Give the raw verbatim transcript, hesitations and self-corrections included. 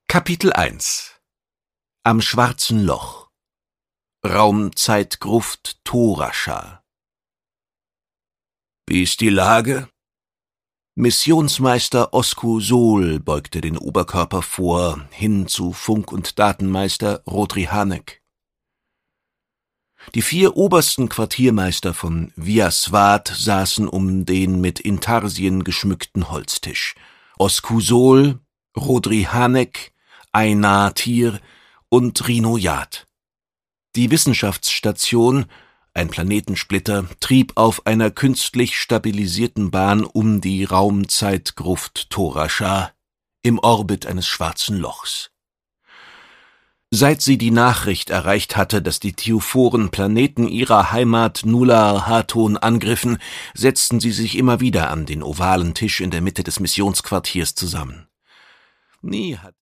Kapitel eins Am Schwarzen Loch Raumzeitgruft Thorascha. »Wie ist die Lage?« Missionsmeister Osku Sol beugte den Oberkörper vor, hin zu Funk- und Datenmeister Rodri Hanek. Die vier obersten Quartiermeister von Viaswat saßen um den mit Intarsien geschmückten Holztisch. Osku Sol, Rodri Hanek, Einar Tir und Rino Yad. Die Wissenschaftsstation, ein Planetensplitter, trieb auf einer künstlich stabilisierten Bahn um die Raumzeitgruft Thorascha im Orbit eines schwarzen Lochs. Seit sie die Nachricht erreicht hatte, dass die Thiophoren Planeten ihrer Heimat Nular Haton angriffen, setzten sie sich immer wieder an den ovalen Tisch in der Mitte des Missionsquartiers zusammen. Nie hat